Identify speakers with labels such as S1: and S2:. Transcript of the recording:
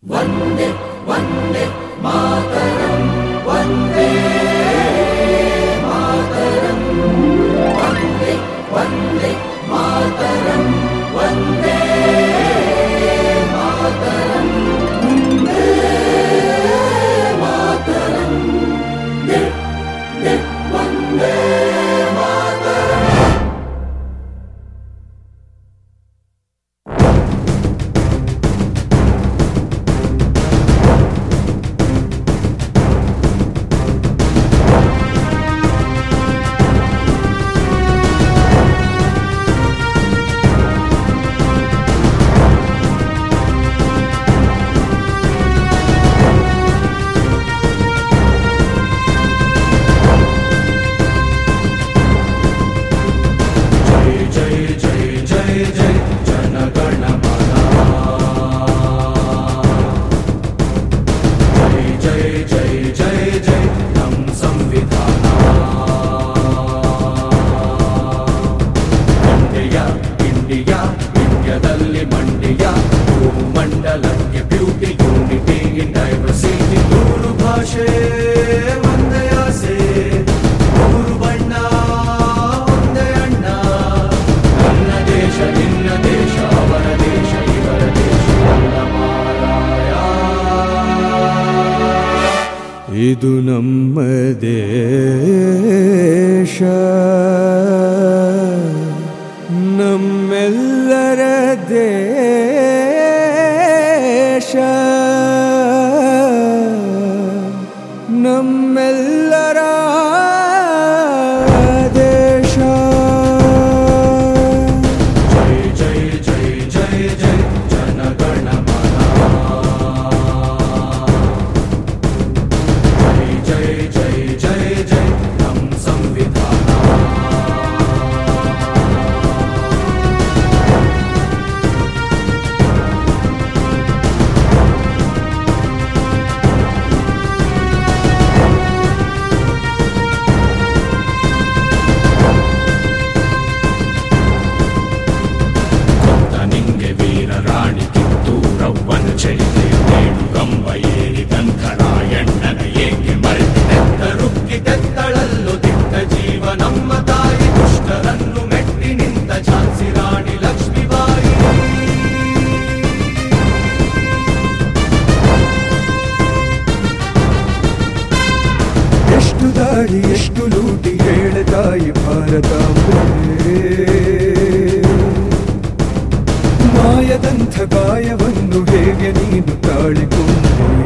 S1: ವಂದೇ ವಂದೇ ಮಾತರಂ, ವಂದೇ ಮಾತರಂ, ವಂದೇ ವಂದೇ ಮಾತರಂ, ವಂದೇ ಮಾತರಂ, ವಂದೇ ಮಾತರಂ, ವಂದೇ ಮಾತರಂ. ಇಂಡಿಯಾದಲ್ಲಿ ಮಂಡ್ಯ ಭೂಮಂಡಲಕ್ಕೆ beauty unity in diversity. ನೂರು ಭಾಷೆ ಒಂದೇ ಆಸೆ, ಮೂರು ಬಣ್ಣ ಒಂದೇ ಅಣ್ಣ. ನನ್ನ ದೇಶ ನಿನ್ನ ದೇಶ, ಅವರ ದೇಶ ಇವರ ದೇಶ ಅಲ್ಲ ಮಾರಾಯ. ಇದು ನಮ್ಮ ದೇಶ, ನಮ್ಮೆಲ್ಲರ ದೇಶ, ನಮ್ಮೆಲ್ಲರ ದೇಶ. ಜೈ ಜೈ ಜೈ ಜೈ ಜೈ ಜನಗಣ ಮನ, ಜೈ ಜೈ ಜೈ ಜೈ ನಮ್ಮ ಸಂವಿಧಾನ. ರಾಣಿ ಕಿತ್ತೂರವ್ವನ ಚರಿತೆಯ ನೇಡು ಗಂಬ ಏರಿ ಗಂಧರಾಯಣ್ಣನ ಏಕೆ ಮರೆತಿದೆತ್ತ ರುಕ್ಕಿತೆತ್ತಳಲ್ಲು ದಿಟ್ಟ ಜೀವ ನಮ್ಮ ತಾಯಿ. ದುಷ್ಟರನ್ನು ಮೆಟ್ಟಿ ನಿಂತ ಝಾನ್ಸಿ ರಾಣಿ ಲಕ್ಷ್ಮೀಬಾಯಿ. ಎಷ್ಟು ದಾಳಿ ಎಷ್ಟು ಲೂಟಿ ಹೇಳ ತಾಯಿ ಭಾರತಾಂಬೆ. ಮಾಯದಂಥ ಗಾಯವನ್ನು ಹೇಗೆ ನೀನು ತಾಳಿಕೊಂಡೆ.